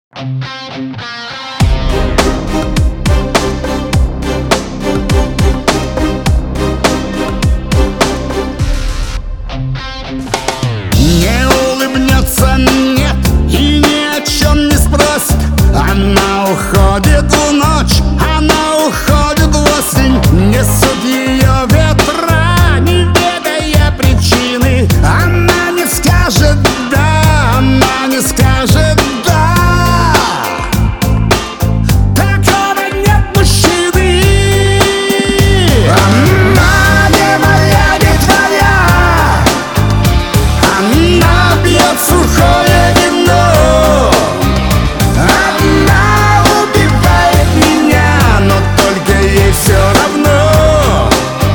Не улыбнется, нет, и ни о чем не спросит. Она уходит в ночь, она уходит в осень. Несут ее ветра, не ведая причины. Она не скажет «да», она не скажет «да». Такого нет мужчины. Она не моя, не твоя. Она пьет сухое вино. Она убивает меня, но только ей все равно.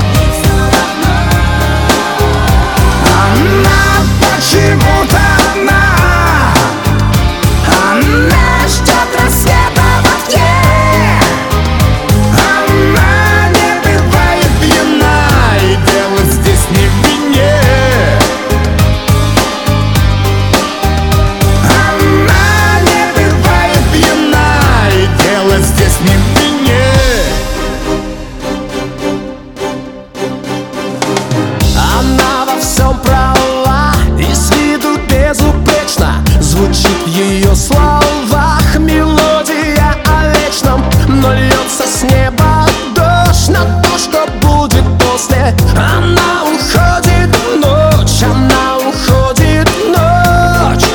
Она почему-то одна. Она ждет рассвета в окне. Она не бывает пьяна, и дело здесь не в вине. Она не бывает пьяна, и дело здесь не в вине. Она во всем права и с виду безупречна. Звучит в ее словах мелодия о вечном, но льется с неба дождь на то, что будет после. Она уходит в ночь, она уходит в ночь.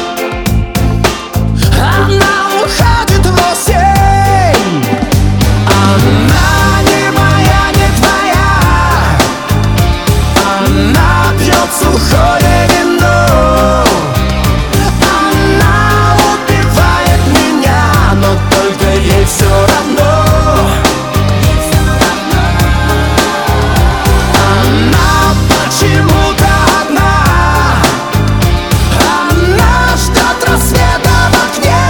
Она уходит в осень. Она не моя, не твоя. Она пьет сухое вино. Она убивает меня, но только ей все равно. Она почему-то одна. Она ждет рассвета в окне.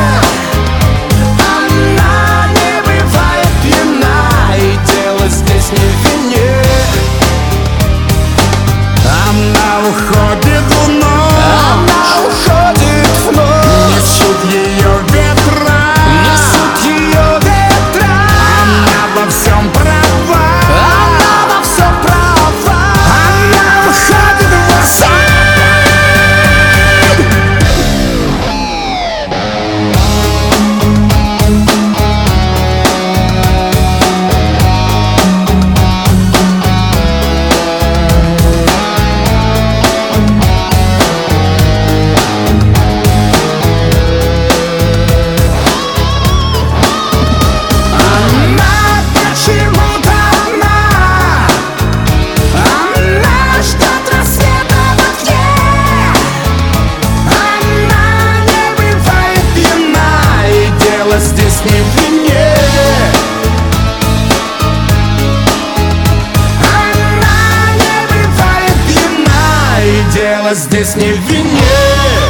Она не бывает пьяна, и дело здесь не в вине. Она уходит в ночь. Она уходит в ночь. Несут ее ветра. Несут ее ветра. Она во всем права. Она во всем права. Она уходит в осень. Она почему-то одна. Она ждет рассвета в окне. Она не бывает пьяна, и дело здесь не в вине. Она не бывает пьяна, и дело здесь не в вине.